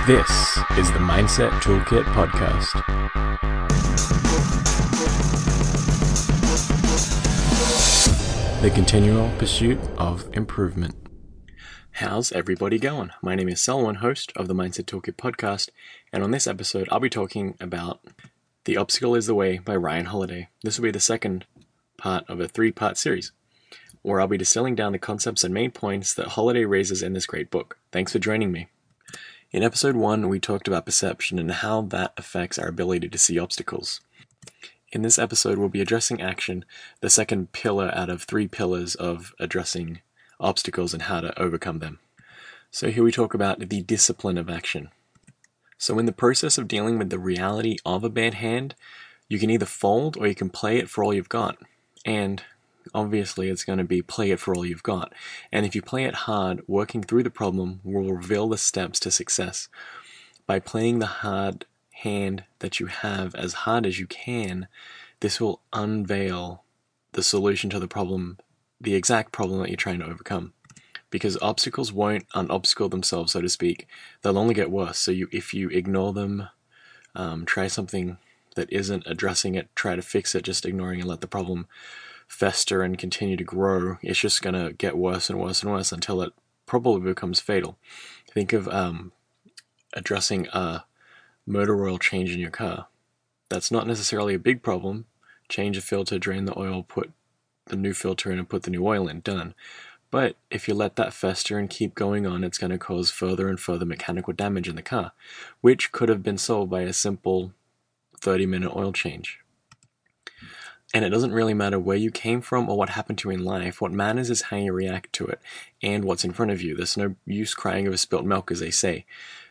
This is the Mindset Toolkit Podcast. The continual pursuit of improvement. How's everybody going? My name is Selwyn, host of the Mindset Toolkit Podcast, and on this episode I'll be talking about The Obstacle is the Way by Ryan Holiday. This will be the second part of a 3-part series, where I'll be distilling down the concepts and main points that Holiday raises in this great book. Thanks for joining me. In episode 1, we talked about perception and how that affects our ability to see obstacles. In this episode, we'll be addressing action, the second pillar out of 3 pillars of addressing obstacles and how to overcome them. So here we talk about the discipline of action. So in the process of dealing with the reality of a bad hand, you can either fold or you can play it for all you've got. And obviously, it's going to be play it for all you've got. And if you play it hard, working through the problem will reveal the steps to success. By playing the hard hand that you have as hard as you can, this will unveil the solution to the problem, the exact problem that you're trying to overcome. Because obstacles won't un-obstacle themselves, so to speak. They'll only get worse. So if you ignore them, try something that isn't addressing it, try to fix it, just ignoring and let the problem fester and continue to grow, it's just going to get worse and worse and worse until it probably becomes fatal. Think of addressing a motor oil change in your car. That's not necessarily a big problem. Change a filter, drain the oil, put the new filter in and put the new oil in, done. But if you let that fester and keep going on, it's going to cause further and further mechanical damage in the car, which could have been solved by a simple 30-minute oil change. And it doesn't really matter where you came from or what happened to you in life. What matters is how you react to it and what's in front of you. There's no use crying over spilt milk, as they say.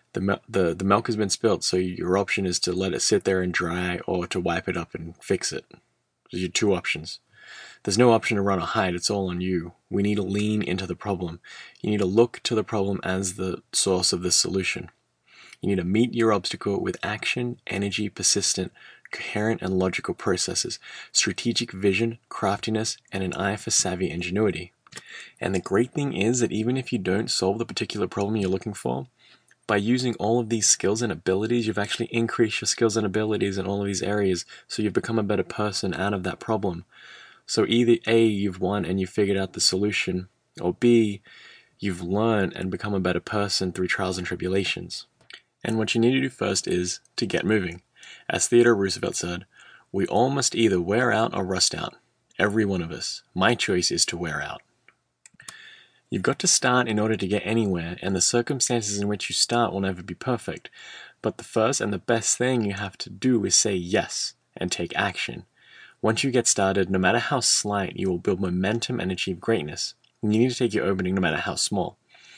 The milk has been spilt, so your option is to let it sit there and dry or to wipe it up and fix it. Those are your 2 options. There's no option to run or hide. It's all on you. We need to lean into the problem. You need to look to the problem as the source of the solution. You need to meet your obstacle with action, energy, persistent, coherent and logical processes, strategic vision, craftiness, and an eye for savvy ingenuity. And the great thing is that even if you don't solve the particular problem you're looking for, by using all of these skills and abilities, you've actually increased your skills and abilities in all of these areas, so you've become a better person out of that problem. So either A, you've won and you've figured out the solution, or B, you've learned and become a better person through trials and tribulations. And what you need to do first is to get moving. As Theodore Roosevelt said, we all must either wear out or rust out. Every one of us. My choice is to wear out. You've got to start in order to get anywhere, and the circumstances in which you start will never be perfect. But the first and the best thing you have to do is say yes and take action. Once you get started, no matter how slight, you will build momentum and achieve greatness. And you need to take your opening no matter how small.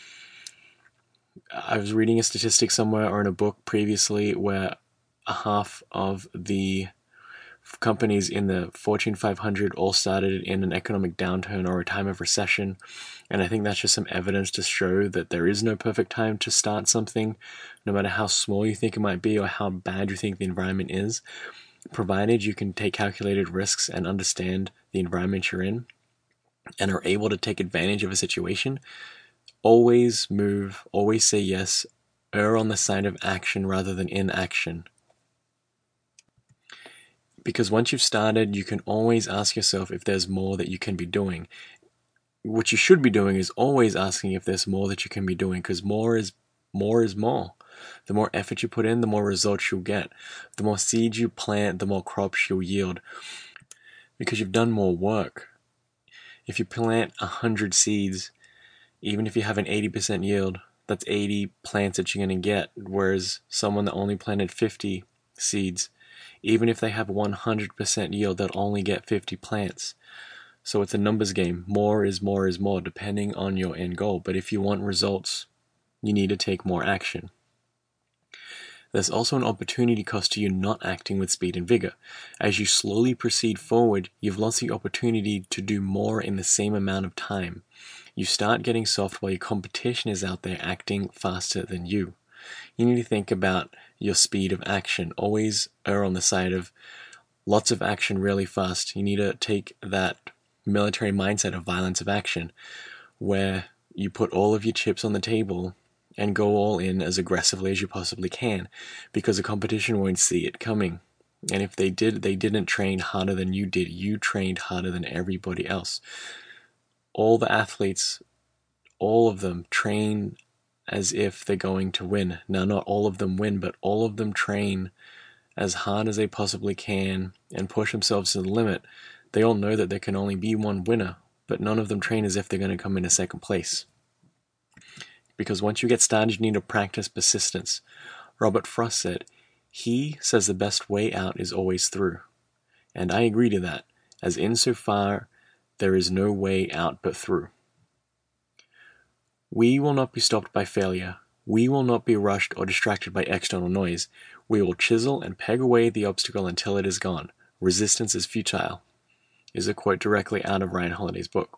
I was reading a statistic somewhere or in a book previously where half of the companies in the Fortune 500 all started in an economic downturn or a time of recession. And I think that's just some evidence to show that there is no perfect time to start something, no matter how small you think it might be or how bad you think the environment is. Provided you can take calculated risks and understand the environment you're in and are able to take advantage of a situation, always move, always say yes, err on the side of action rather than inaction. Because once you've started, you can always ask yourself if there's more that you can be doing. What you should be doing is always asking if there's more that you can be doing, because more is more. The more effort you put in, the more results you'll get. The more seeds you plant, the more crops you'll yield, because you've done more work. If you plant 100 seeds, even if you have an 80% yield, that's 80 plants that you're going to get, whereas someone that only planted 50 seeds, even if they have 100% yield, they'll only get 50 plants. So it's a numbers game. More is more is more, depending on your end goal. But if you want results, you need to take more action. There's also an opportunity cost to you not acting with speed and vigor. As you slowly proceed forward, you've lost the opportunity to do more in the same amount of time. You start getting soft while your competition is out there acting faster than you. You need to think about your speed of action. Always err on the side of lots of action really fast. You need to take that military mindset of violence of action, where you put all of your chips on the table and go all in as aggressively as you possibly can, because the competition won't see it coming. And if they did, they didn't train harder than you did. You trained harder than everybody else. All the athletes, all of them train as if they're going to win. Now, not all of them win, but all of them train as hard as they possibly can and push themselves to the limit. They all know that there can only be one winner, but none of them train as if they're going to come in a second place. Because once you get started, you need to practice persistence. Robert Frost said, "He says the best way out is always through." And I agree to that, as insofar there is no way out but through. We will not be stopped by failure. We will not be rushed or distracted by external noise. We will chisel and peg away at the obstacle until it is gone. Resistance is futile, is a quote directly out of Ryan Holiday's book.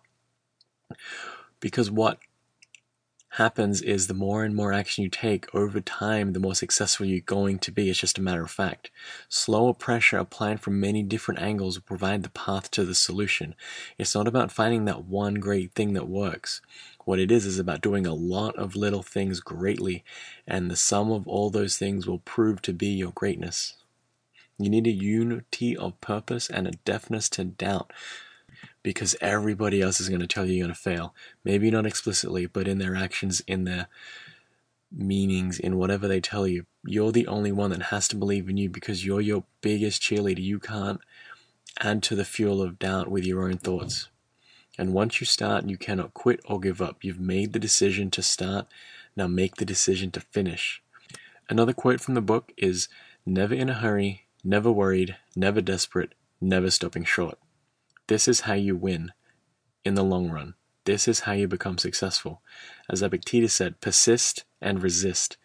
Because what happens is the more and more action you take over time, the more successful you're going to be. It's just a matter of fact. Slower pressure applied from many different angles will provide the path to the solution. It's not about finding that one great thing that works. What it is about doing a lot of little things greatly, and the sum of all those things will prove to be your greatness. You need a unity of purpose and a deafness to doubt, because everybody else is going to tell you you're going to fail. Maybe not explicitly, but in their actions, in their meanings, in whatever they tell you. You're the only one that has to believe in you, because you're your biggest cheerleader. You can't add to the fuel of doubt with your own thoughts. And once you start, you cannot quit or give up. You've made the decision to start. Now make the decision to finish. Another quote from the book is, "Never in a hurry, never worried, never desperate, never stopping short." This is how you win in the long run. This is how you become successful. As Epictetus said, persist and resist.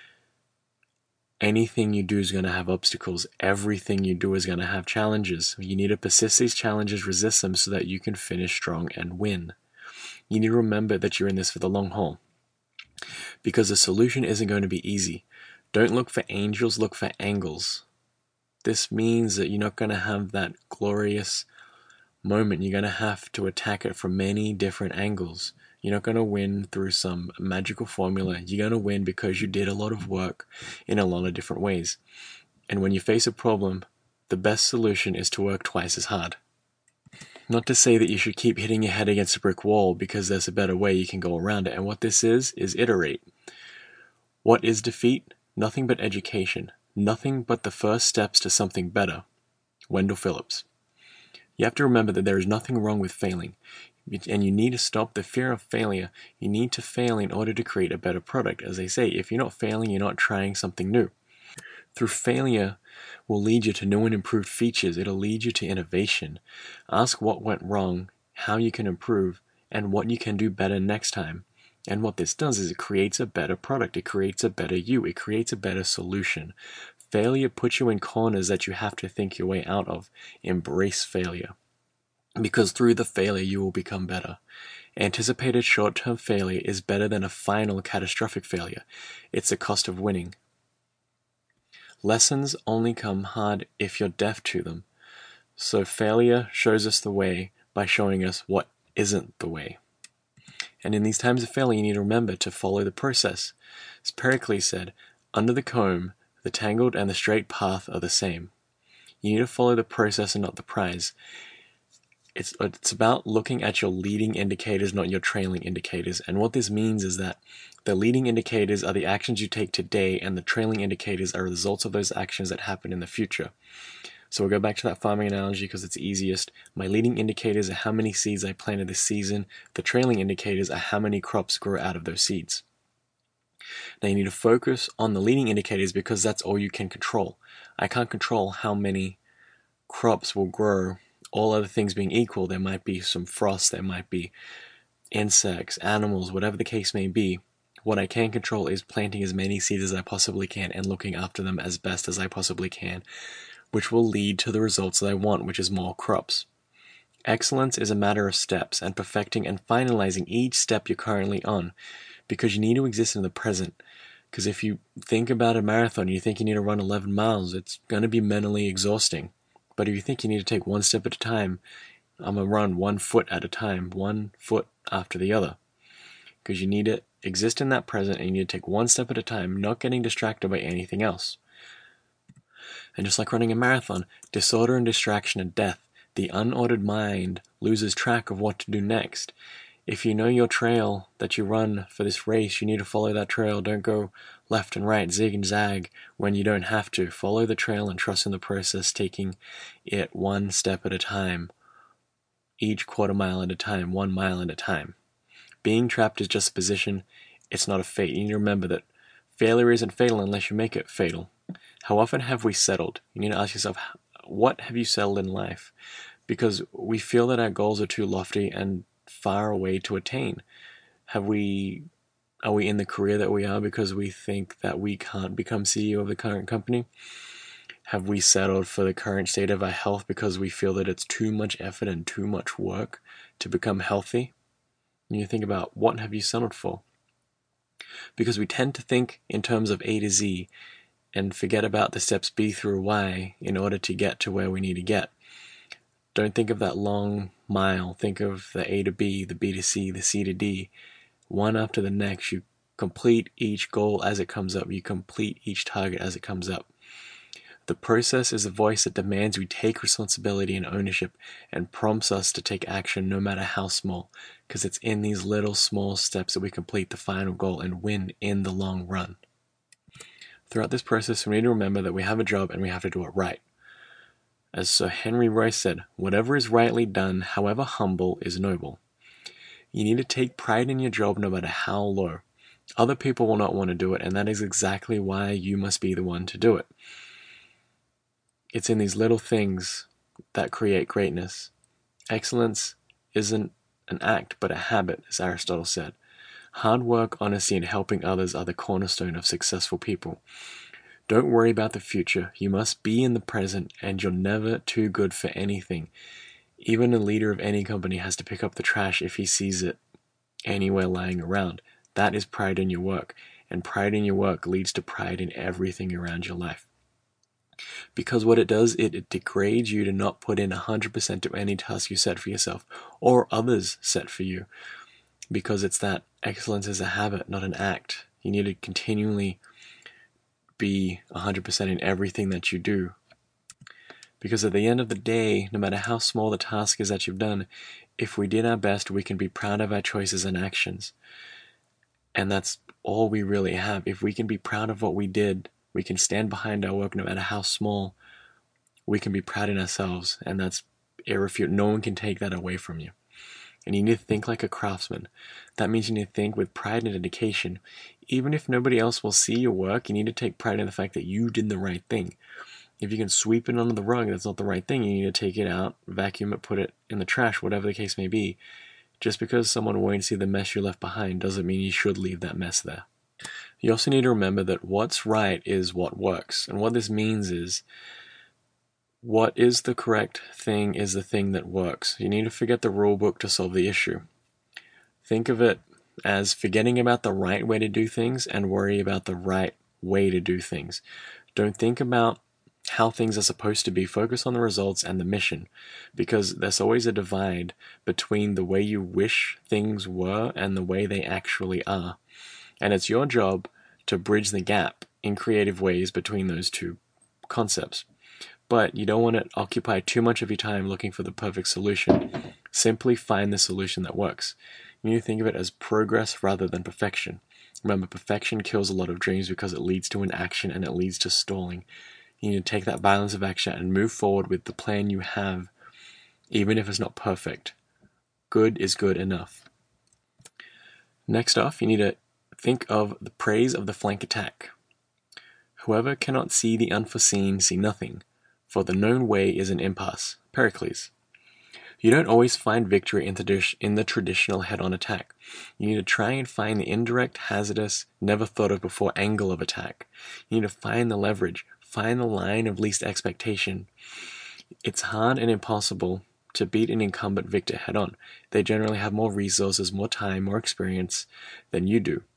Anything you do is going to have obstacles. Everything you do is going to have challenges. You need to persist these challenges, resist them, so that you can finish strong and win. You need to remember that you're in this for the long haul, because the solution isn't going to be easy. Don't look for angels, look for angles. This means that you're not going to have that glorious moment. You're going to have to attack it from many different angles. You're not going to win through some magical formula. You're going to win because you did a lot of work in a lot of different ways. And when you face a problem, the best solution is to work twice as hard. Not to say that you should keep hitting your head against a brick wall, because there's a better way you can go around it. And what this is iterate. What is defeat? Nothing but education. Nothing but the first steps to something better. Wendell Phillips. You have to remember that there is nothing wrong with failing, and you need to stop the fear of failure. You need to fail in order to create a better product. As they say, if you're not failing, you're not trying something new. Through failure will lead you to new and improved features. It'll lead you to innovation. Ask what went wrong, how you can improve, and what you can do better next time. And what this does is it creates a better product. It creates a better you. It creates a better solution. Failure puts you in corners that you have to think your way out of. Embrace failure, because through the failure you will become better. Anticipated short-term failure is better than a final catastrophic failure. It's the cost of winning. Lessons only come hard if you're deaf to them. So failure shows us the way by showing us what isn't the way. And in these times of failure, you need to remember to follow the process. As Pericles said, "Under the comb, the tangled and the straight path are the same." You need to follow the process and not the prize. It's about looking at your leading indicators, not your trailing indicators. And what this means is that the leading indicators are the actions you take today, and the trailing indicators are results of those actions that happen in the future. So we'll go back to that farming analogy because it's easiest. My leading indicators are how many seeds I planted this season. The trailing indicators are how many crops grow out of those seeds. Now you need to focus on the leading indicators, because that's all you can control. I can't control how many crops will grow. All other things being equal, there might be some frost, there might be insects, animals, whatever the case may be. What I can control is planting as many seeds as I possibly can and looking after them as best as I possibly can, which will lead to the results that I want, which is more crops. Excellence is a matter of steps, and perfecting and finalizing each step you're currently on, because you need to exist in the present. Because if you think about a marathon, you think you need to run 11 miles, it's going to be mentally exhausting. But if you think you need to take one step at a time, I'm going to run 1 foot at a time, 1 foot after the other. Because you need to exist in that present, and you need to take one step at a time, not getting distracted by anything else. And just like running a marathon, disorder and distraction are death. The unordered mind loses track of what to do next. If you know your trail that you run for this race, you need to follow that trail. Don't go left and right, zig and zag when you don't have to. Follow the trail and trust in the process, taking it one step at a time, each quarter mile at a time, 1 mile at a time. Being trapped is just a position. It's not a fate. You need to remember that failure isn't fatal unless you make it fatal. How often have we settled? You need to ask yourself, what have you settled in life? Because we feel that our goals are too lofty and far away to attain. Are we in the career that we are because we think that we can't become CEO of the current company? Have we settled for the current state of our health because we feel that it's too much effort and too much work to become healthy? You think about, what have you settled for? Because we tend to think in terms of A to Z and forget about the steps B through Y in order to get to where we need to get. Don't think of that long mile. Think of the A to B, the B to C, the C to D. One after the next, you complete each goal as it comes up. You complete each target as it comes up. The process is a voice that demands we take responsibility and ownership and prompts us to take action no matter how small, because it's in these little small steps that we complete the final goal and win in the long run. Throughout this process, we need to remember that we have a job and we have to do it right. As Sir Henry Royce said, whatever is rightly done, however humble, is noble. You need to take pride in your job no matter how low. Other people will not want to do it, and that is exactly why you must be the one to do it. It's in these little things that create greatness. Excellence isn't an act, but a habit, as Aristotle said. Hard work, honesty, and helping others are the cornerstone of successful people. Don't worry about the future. You must be in the present, and you're never too good for anything. Even a leader of any company has to pick up the trash if he sees it anywhere lying around. That is pride in your work, and pride in your work leads to pride in everything around your life. Because what it does, it degrades you to not put in 100% to any task you set for yourself, or others set for you. Because it's that excellence is a habit, not an act. You need to continually be 100% in everything that you do. Because at the end of the day, no matter how small the task is that you've done, if we did our best, we can be proud of our choices and actions. And that's all we really have. If we can be proud of what we did, we can stand behind our work no matter how small. We can be proud in ourselves, and that's irrefutable. No one can take that away from you. And you need to think like a craftsman. That means you need to think with pride and dedication. Even if nobody else will see your work, you need to take pride in the fact that you did the right thing. If you can sweep it under the rug, that's not the right thing. You need to take it out, vacuum it, put it in the trash, whatever the case may be. Just because someone won't see the mess you left behind doesn't mean you should leave that mess there. You also need to remember that what's right is what works. And what this means is, what is the correct thing is the thing that works. You need to forget the rule book to solve the issue. Think of it as forgetting about the right way to do things and worry about the right way to do things. Don't think about how things are supposed to be. Focus on the results and the mission, because there's always a divide between the way you wish things were and the way they actually are. And it's your job to bridge the gap in creative ways between those two concepts. But you don't want to occupy too much of your time looking for the perfect solution. Simply find the solution that works. You need to think of it as progress rather than perfection. Remember, perfection kills a lot of dreams because it leads to inaction and it leads to stalling. You need to take that balance of action and move forward with the plan you have, even if it's not perfect. Good is good enough. Next off, you need to think of the praise of the flank attack. Whoever cannot see the unforeseen see nothing, for the known way is an impasse. Pericles. You don't always find victory in the traditional head-on attack. You need to try and find the indirect, hazardous, never thought of before angle of attack. You need to find the leverage, find the line of least expectation. It's hard and impossible to beat an incumbent victor head-on. They generally have more resources, more time, more experience than you do.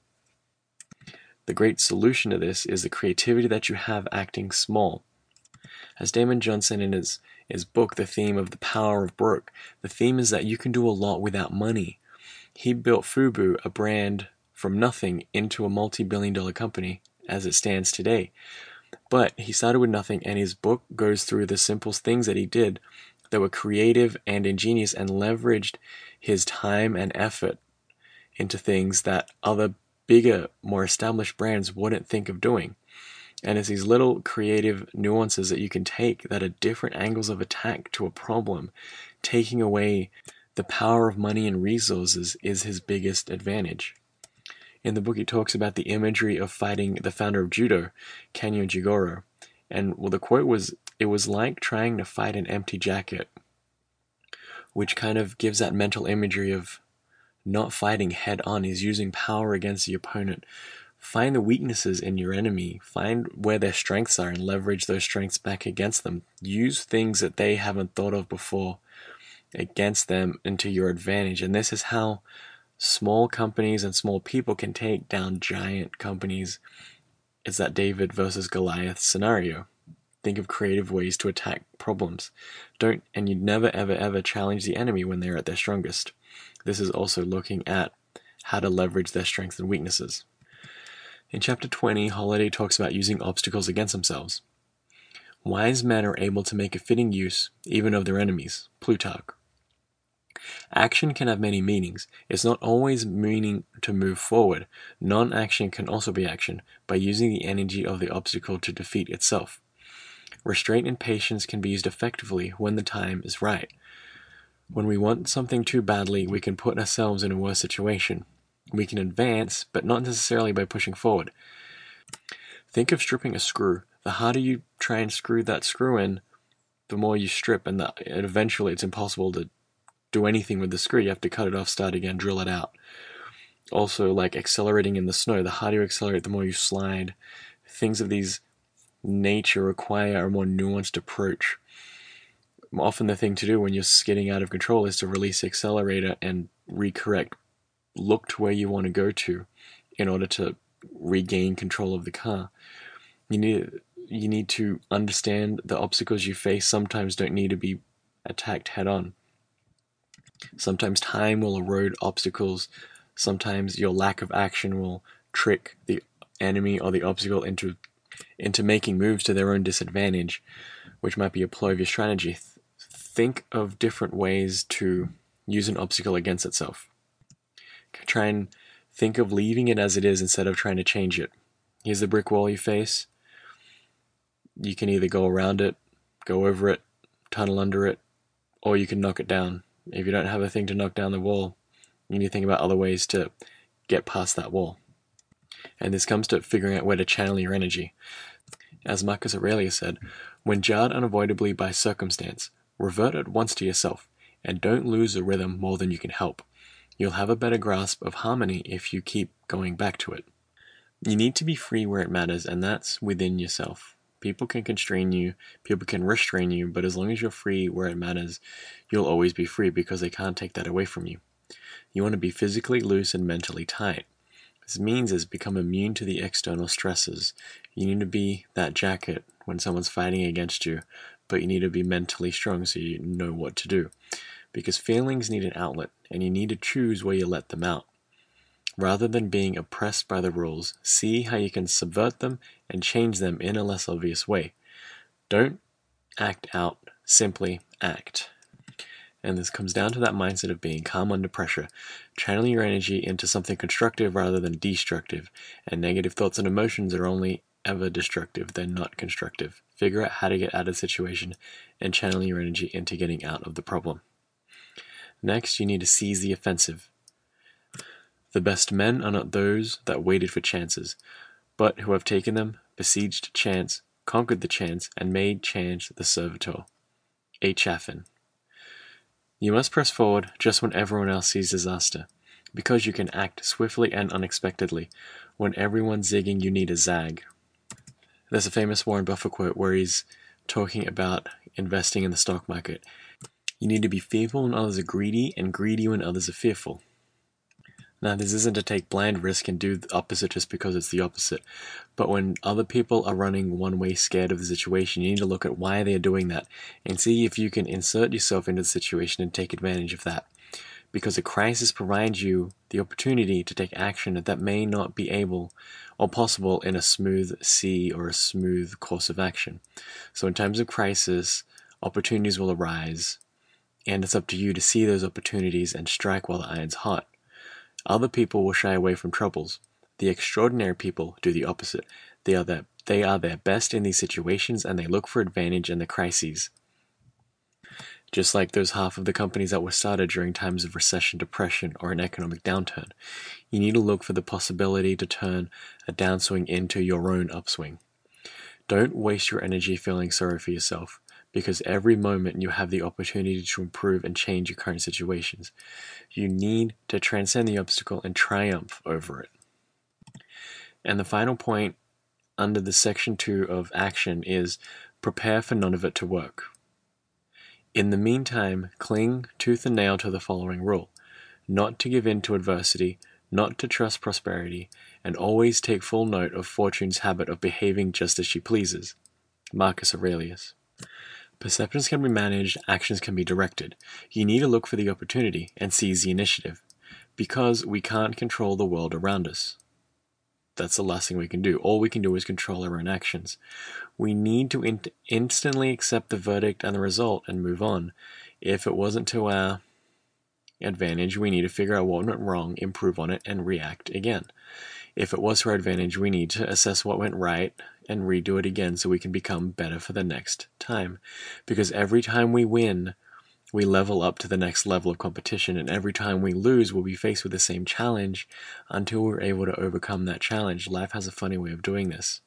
The great solution to this is the creativity that you have acting small. As Damon Johnson in his book, The Theme of the Power of Broke, the theme is that you can do a lot without money. He built Fubu, a brand from nothing into a multi-billion-dollar company as it stands today. But he started with nothing, and his book goes through the simple things that he did that were creative and ingenious and leveraged his time and effort into things that other bigger, more established brands wouldn't think of doing. And it's these little creative nuances that you can take that are different angles of attack to a problem. Taking away the power of money and resources is his biggest advantage. In the book, he talks about the imagery of fighting the founder of judo, Kanyo Jigoro. And the quote was, "It was like trying to fight an empty jacket," which kind of gives that mental imagery of not fighting head on. He's using power against the opponent. Find the weaknesses in your enemy. Find where their strengths are and leverage those strengths back against them. Use things that they haven't thought of before against them into your advantage. And this is how small companies and small people can take down giant companies. It's that David versus Goliath scenario. Think of creative ways to attack problems. And you never ever ever challenge the enemy when they're at their strongest. This is also looking at how to leverage their strengths and weaknesses. In chapter 20, Holiday talks about using obstacles against themselves. Wise men are able to make a fitting use even of their enemies. Plutarch. Action can have many meanings. It's not always meaning to move forward. Non-action can also be action, by using the energy of the obstacle to defeat itself. Restraint and patience can be used effectively when the time is right. When we want something too badly, we can put ourselves in a worse situation. We can advance, but not necessarily by pushing forward. Think of stripping a screw. The harder you try and screw that screw in, the more you strip, and eventually it's impossible to do anything with the screw. You have to cut it off, start again, drill it out. Also, like accelerating in the snow, the harder you accelerate, the more you slide. Things of these nature require a more nuanced approach. Often the thing to do when you're skidding out of control is to release the accelerator and recorrect. Look to where you want to go to in order to regain control of the car. You need to understand the obstacles you face sometimes don't need to be attacked head on. Sometimes time will erode obstacles. Sometimes your lack of action will trick the enemy or the obstacle into making moves to their own disadvantage, which might be a ploy of your strategy. Think of different ways to use an obstacle against itself. Try and think of leaving it as it is instead of trying to change it. Here's the brick wall you face. You can either go around it, go over it, tunnel under it, or you can knock it down. If you don't have a thing to knock down the wall, you need to think about other ways to get past that wall. And this comes to figuring out where to channel your energy. As Marcus Aurelius said, when jarred unavoidably by circumstance, revert at once to yourself, and don't lose the rhythm more than you can help. You'll have a better grasp of harmony if you keep going back to it. You need to be free where it matters, and that's within yourself. People can constrain you, people can restrain you, but as long as you're free where it matters, you'll always be free because they can't take that away from you. You want to be physically loose and mentally tight. This means is become immune to the external stresses. You need to be that jacket when someone's fighting against you, but you need to be mentally strong so you know what to do. Because feelings need an outlet, and you need to choose where you let them out. Rather than being oppressed by the rules, see how you can subvert them and change them in a less obvious way. Don't act out, simply act. And this comes down to that mindset of being calm under pressure, channeling your energy into something constructive rather than destructive, and negative thoughts and emotions are only ever destructive, they're not constructive. Figure out how to get out of the situation and channel your energy into getting out of the problem. Next, you need to seize the offensive. The best men are not those that waited for chances, but who have taken them, besieged chance, conquered the chance, and made chance the servitor. A. Chaffin. You must press forward just when everyone else sees disaster, because you can act swiftly and unexpectedly. When everyone's zigging, you need a zag. There's a famous Warren Buffett quote where he's talking about investing in the stock market. You need to be fearful when others are greedy, and greedy when others are fearful. Now, this isn't to take blind risk and do the opposite just because it's the opposite. But when other people are running one way scared of the situation, you need to look at why they are doing that and see if you can insert yourself into the situation and take advantage of that. because a crisis provides you the opportunity to take action that may not be able or possible in a smooth sea or a smooth course of action. So in times of crisis, opportunities will arise, and it's up to you to see those opportunities and strike while the iron's hot. Other people will shy away from troubles. The extraordinary people do the opposite. They are their best in these situations, and they look for advantage in the crises. Just like those half of the companies that were started during times of recession, depression, or an economic downturn, you need to look for the possibility to turn a downswing into your own upswing. Don't waste your energy feeling sorry for yourself, because every moment you have the opportunity to improve and change your current situations. You need to transcend the obstacle and triumph over it. And the final point under the section 2 of action is prepare for none of it to work. In the meantime, cling tooth and nail to the following rule: not to give in to adversity, not to trust prosperity, and always take full note of Fortune's habit of behaving just as she pleases. Marcus Aurelius. Perceptions can be managed, actions can be directed. You need to look for the opportunity and seize the initiative, because we can't control the world around us. That's the last thing we can do. All we can do is control our own actions. We need to instantly accept the verdict and the result and move on. If it wasn't to our advantage, we need to figure out what went wrong, improve on it, and react again. If it was to our advantage, we need to assess what went right and redo it again so we can become better for the next time. Because every time we win, we level up to the next level of competition, and every time we lose, we'll be faced with the same challenge until we're able to overcome that challenge. Life has a funny way of doing this.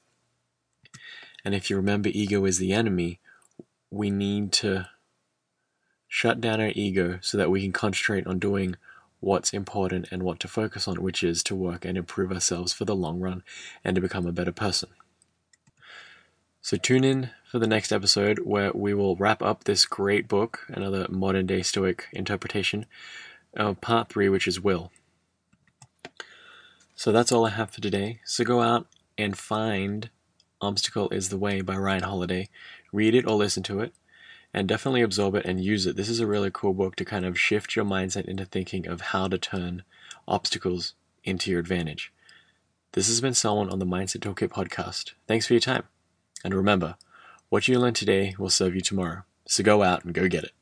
And if you remember, ego is the enemy, we need to shut down our ego so that we can concentrate on doing what's important and what to focus on, which is to work and improve ourselves for the long run and to become a better person. So tune in for the next episode where we will wrap up this great book, another modern day Stoic interpretation, of part 3, which is will. So that's all I have for today. So go out and find Obstacle is the Way by Ryan Holiday. Read it or listen to it, and definitely absorb it and use it. This is a really cool book to kind of shift your mindset into thinking of how to turn obstacles into your advantage. This has been Selwyn on the Mindset Toolkit podcast. Thanks for your time. And remember, what you learn today will serve you tomorrow. So go out and go get it.